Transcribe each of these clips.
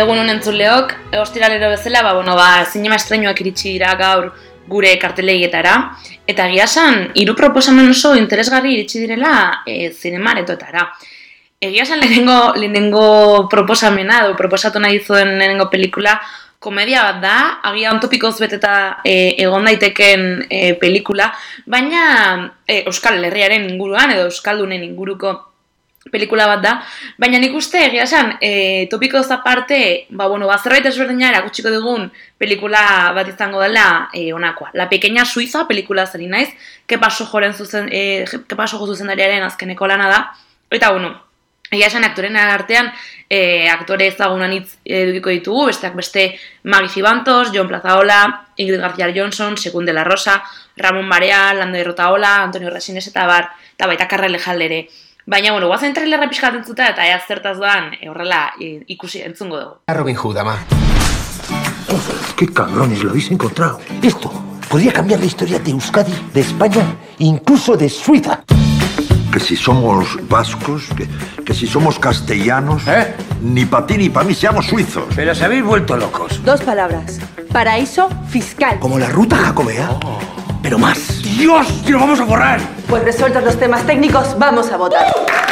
Egun honen entzuleok, ostiralero bezala, zinema estreinuak iritsi dira gaur gure karteleietara, eta egiasan, 3 proposamen oso interesgarri iritsi direla zinemaretoetara. Egiasan lehenengo proposamena, edo proposatu nahi zuen lehenengo pelikula, komedia bat da, agian topikoz beteta egon daiteken pelikula, baina Euskal Herriaren inguruan, edo Euskaldunen inguruko pelikula bat da, baina nik uste egia esan, topikoz aparte, zerbait ezberdina erakutsiko dugun pelikula bat izango dela honakoa. La Pequeña Suiza pelikula zari naiz, Kepa Sojo zuzendariaren azkeneko lana da, eta egia esan aktoren artean, aktore ezagunan hitz edukiko ditugu, besteak beste Maggie Cibantos, Jon Plazaola, Ingrid García Johnson, Sekun de la Rosa, Ramon Barea, Lando Errotaola, Antonio Resines eta baita Karrele Jaldere. Baina, guazen trailerra pixkat entzuta eta ea zertaz doan horrela ikusi entzungo dugu. Robin Hood, ama. ¡Qué cabrones lo habéis encontrado! Esto podría cambiar la historia de Euskadi, de España, incluso de Suiza. Que si somos vascos, que si somos castellanos, ni para ti ni para mí seamos suizos. Pero os habéis vuelto locos. 2 palabras. Paraíso fiscal. Como la ruta jacobea, pero más. ¡Dios! ¡Que lo vamos a borrar! Pues resueltos los temas técnicos, vamos a votar.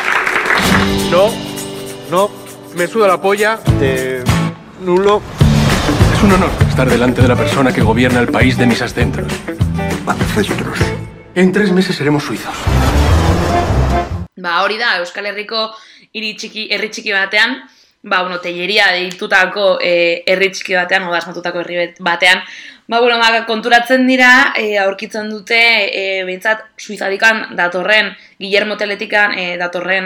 No, me suda la polla de nulo. Es un honor estar delante de la persona que gobierna el país de mis ancestros. Ancestros. En 3 meses seremos suizos. Hori da, Euskal Herriko herri txiki batean, Telleria deitutako herri txiki batean, asmatutako herri batean, konturatzen dira, aurkitzen dute, behintzat, Suizadikan datorren, Guillermo Teletikan datorren,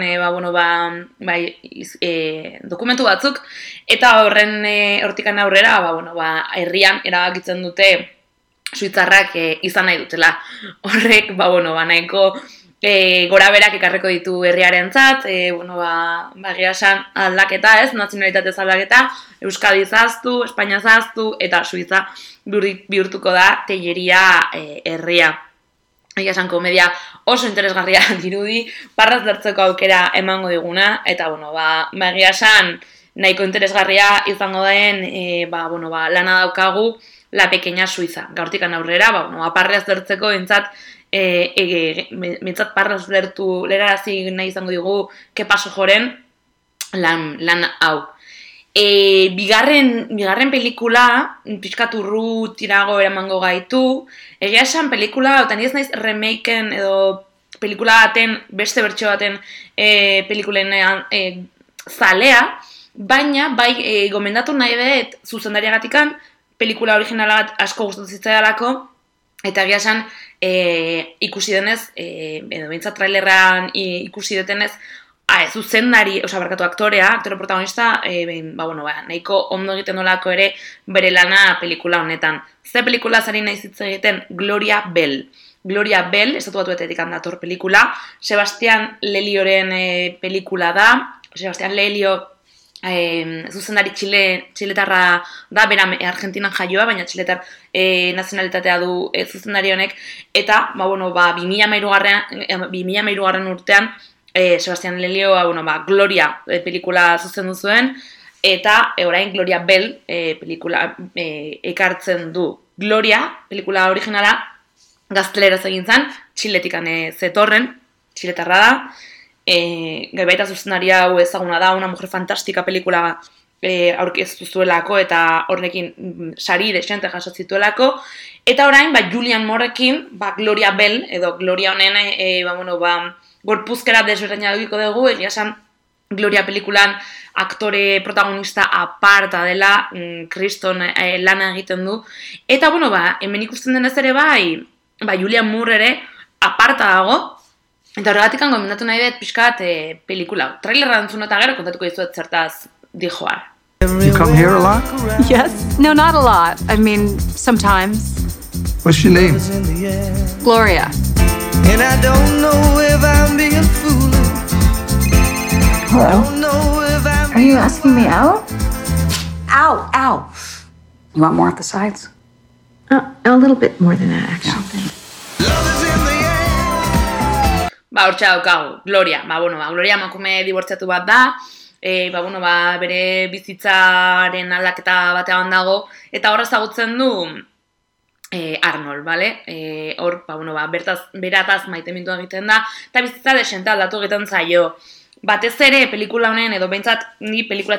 dokumentu batzuk, eta hortikan aurrera, herrian erabakitzen dute suitzarrak izan nahi dutela. Horrek, nahiko gora berak ekarreko ditu herriarentzat, esan aldaketa ez, nazionalitatez aldaketa, Euskadi zaztu, Espainia zaztu, eta Suiza bihurtuko da Telleria herria. Egia esan komedia oso interesgarria dirudi, parraz lertzeko aukera emango diguna, eta egia esan nahiko interesgarria izango den lana daukagu La Pequeña Suiza. Gaurtikan aurrera, parraz lertzeko entzat, mintzat parraz lertu lerarazi nahi izango digu Kepa Sojoren lan hau. Bigarren pelikula, pixkat urrutirago eramango gaitu, egia esan pelikula, eta nire naiz remaken edo pelikula baten, beste bertxo baten pelikulen zalea, baina gomendatu nahi dut zuzendariagatikan pelikula originala bat asko gustatzen zitzaidalako, eta egia esan ikusi denez, edo bintzat trailerran ikusi detenez, zuzendari, aktore protagonista, nahiko ondo egiten dolako ere bere lana pelikula honetan. Ze pelikula zari nahi zitza egiten? Gloria Bell. Gloria Bell, estatu batuetetik dator pelikula, Sebastián Lelioren pelikula da, Sebastián Lelio zuzendari txiletarra da, bera Argentinan jaioa, baina txiletar nazionalitatea du zuzendari honek, eta 2013 urtean Sebastián Lelio Gloria pelikula zuzendu zuen, eta orain Gloria Bell pelikula ekartzen du. Gloria pelikula originala gazteleraz egin zen, Txiletikan zetorren, txiletarra da, baita zuzendari hau ezaguna da, Una mujer fantástica pelikula aurkeztu zuelako, eta horrekin sari desente jaso zituelako, eta orain Julian Moorekin Gloria Bell, edo Gloria honen gorpuzkera desberdina dugiko dugu, egia esan Gloria pelikulan aktore protagonista aparta dela, kriston lana egiten du, eta hemen ikusten denez ere Julian Moore ere aparta dago, eta horregatik gomendatu nahi dut pixkat pelikula. Trailerra entzun eta gero kontatuko dizuet zertaz dijoa. You come here a lot? Yes. No, not a lot. I mean, sometimes. What's your name? Gloria. And I don't know if I'm being foolish. Hello? Are you asking me out? Ow. You want more at the sides? A little bit more than that, actually. Hortxe daukagu, Gloria. Gloria emakume dibortziatu bat da, bere bizitzaren aldaketa batean dago, eta horra ezagutzen du Arnold, bale? Hor, berataz maitemindu egiten da, eta bizitza desente aldatu egiten zaio. Batez ere, pelikula honen, edo behintzat, ni pelikula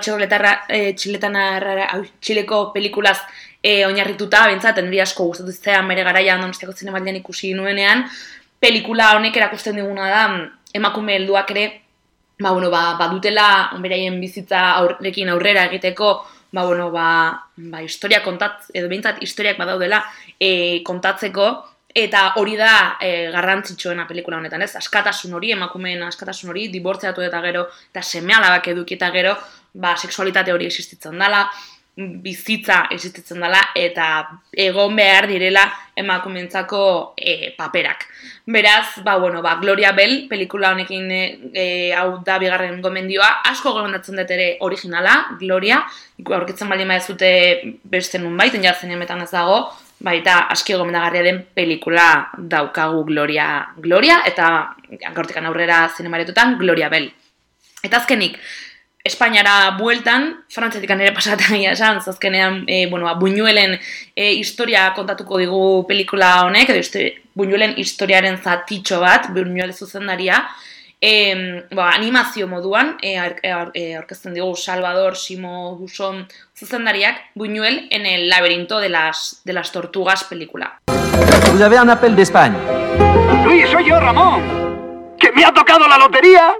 txileko pelikulaz oinarrituta, behintzat, niri asko gustatu zean bere garaian Donostiako Zinemaldian ikusi nuenean, pelikula honek erakusten diguna da, emakume helduak ere, badutela, beraien bizitza aurrekin aurrera egiteko, historia edo behintzat historiak badaudela kontatzeko, eta hori da garrantzitsuena pelikula honetan, ez? Askatasun hori, emakumeen askatasun hori, dibortziatu eta gero, eta seme-alabak eduki eta gero, sexualitate hori existitzen dela, bizitza existitzen dela, eta egon behar direla emakumeentzako paperak. Beraz, Gloria Bell, pelikula honekin hau da bigarren gomendioa, asko gomendatzen dut ere originala, Gloria, aurkitzen baldin badezute beste nunbait, Zinemetan ez dago, baita aski gomendagarria den pelikula daukagu Gloria, eta gaurtikan aurrera zinemaretutan Gloria Bell. Eta azkenik, Espainiara bueltan, frantziatikan ere pasatzen esan, azkenean Buñuelen historia kontatuko digu pelikula honek, edo Buñuelen historiaren zatitxo bat, Buñuel zuzendaria, animazio moduan, aurkezten digu Salvador Simo Buson zuzendariak, Buñuel en el laberinto de las tortugas pelikula. Vous avez un appel d'Espagne. Luis, soy yo, Ramón. ¿Que me ha tocado la lotería?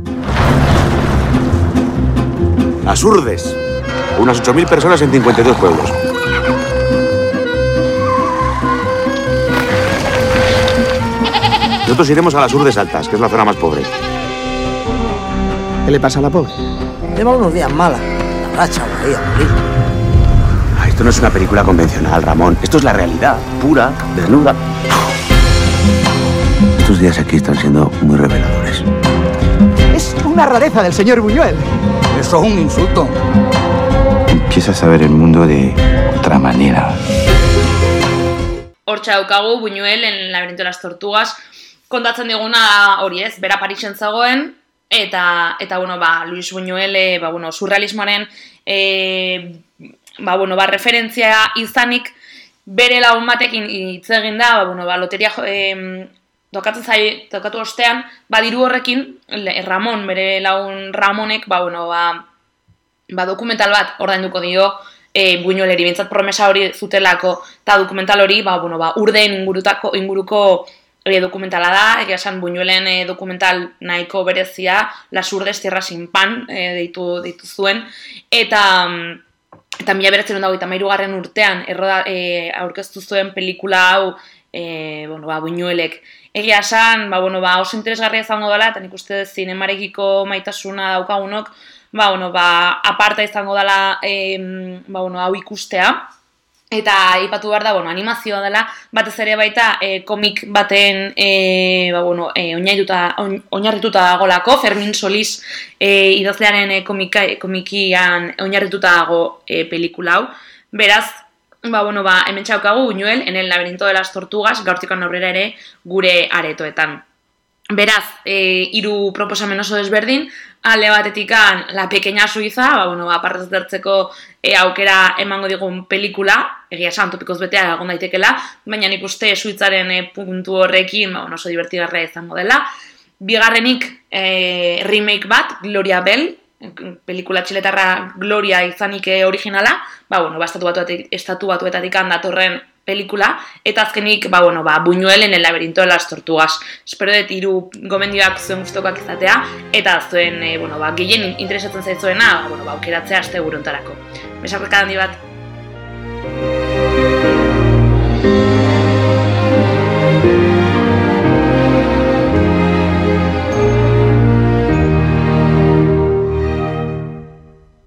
Las Urdes. Unas 8.000 personas en 52 pueblos. Nosotros iremos a las Urdes Altas, que es la zona más pobre. ¿Qué le pasa a la pobre? Lleva unos días malas. La racha va ahí a morir. Esto no es una película convencional, Ramón. Esto es la realidad, pura, desnuda. Estos días aquí están siendo muy reveladores. Es una rareza del señor Buñuel. Eso es un insulto. Empiezas a ver el mundo de otra manera. Hortxe daukagu Buñuel en el laberinto de las tortugas, kontatzen diguna hori ez, bera Parisen zagoen, eta Luis Buñuel, surrealismoaren, referentzia izanik, bere lagun batekin hitz egin da, loteria tokatu ostean, diru horrekin, Ramon, bere lagun Ramonek, dokumental bat ordainduko dio Buñueleri, bintzat promesa hori zutelako, eta dokumental hori, urdeen inguruko dokumentala da, egia esan Buñuelen dokumental nahiko berezia, Las Urdes Tierra sin pan, deitu zuen, eta 1993 urtean aurkeztu zuen pelikula hau Buñuelek. Egia esan, oso interesgarria izango dela, eta nik uste zinemarekiko maitasuna daukagunok, aparta izango dela hau ikustea. Eta aipatu behar da, animazioa dela, batez ere baita komik baten oinarrituta dagolako, Fermin Solís idazlearen komikian oinarrituta dago pelikula hau. Beraz, hemen txaukagu Buñuel en el laberinto de las tortugas, gaurtikan aurrera ere gure aretoetan. Beraz, 3 proposamen oso desberdin, alde batetikan La Pequeña Suiza, apartez dertzeko aukera emango digun pelikula, egia esan topikoz betea egon daitekela, baina nik uste Suitzaren puntu horrekin oso divertigarria izango dela. Bigarrenik remake bat, Gloria Bell, pelikula txiletarra Gloria izanik originala, estatu batuetatik datorren pelikula, eta azkenik, Buñuel en el laberinto de las tortugas. Espero dut 3 gomendioak zuen gustokoak izatea, eta zuen, gehien interesatzen zaizuena, aukeratzea aste buruntarako. Besarreka handi bat.